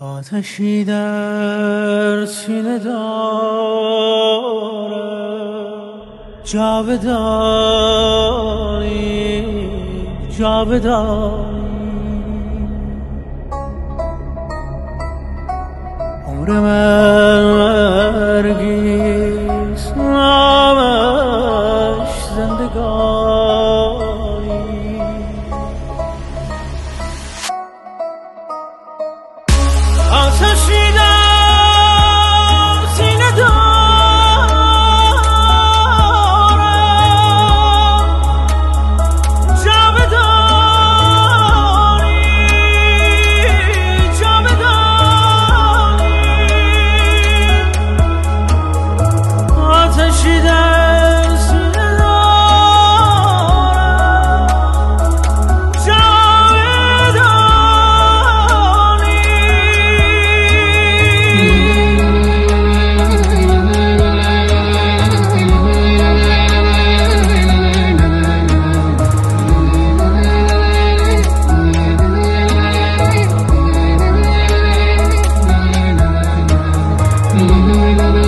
آتشی در سینه دارم، جاودانی جاودانی. عمر مرگیست، نامش زندگانی. آتشی در سینه دارم، جاودانی جاودانی. آتشی در سینه دارم، جاودانی. La